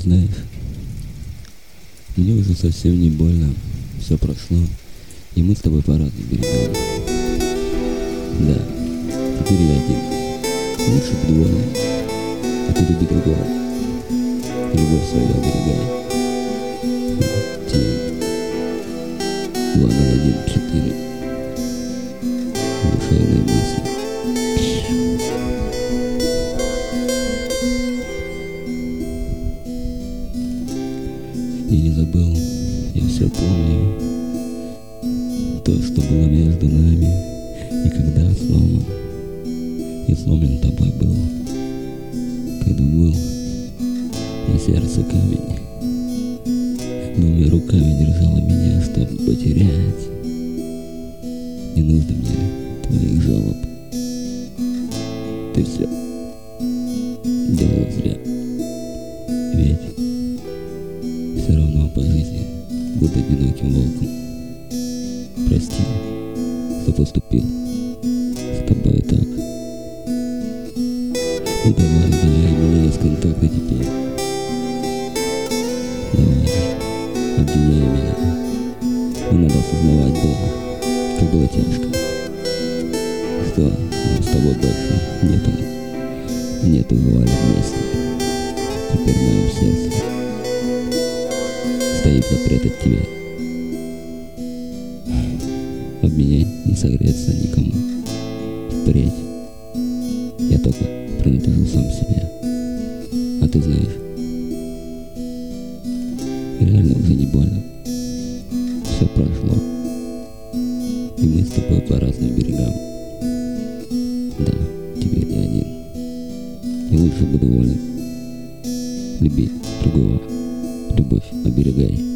знаешь, мне уже совсем не больно, все прошло, и мы с тобой по разным берегам. Да, теперь я один, лучше вдвоем, а ты люби другого, любовь свою оберегай. Тим 2014. Душевные мысли. Я не забыл, я все помню, то, что было между нами, и когда сломан, и сломлен тобой был, когда был на сердце камень, двумя руками держала меня, чтоб не потерять. Не нужно мне твоих жалоб, ты все делал зря, ведь все равно по жизни буду одиноким волком. Прости, что поступил с тобой так. И давай удаляй меня из контакта теперь. Давай, обвиняй меня. Не надо осознавать было, как было тяжко. Что нам с тобой больше нету вуали вместе. Теперь в моем сердце стоит запрет от тебя. Обменять не согреться никому. Впредь я только принадлежу сам себе. А ты знаешь, реально уже не больно. Все прошло, и мы с тобой по разным берегам. Да, теперь я один, и лучше буду волен. Люби другого, любовь оберегай.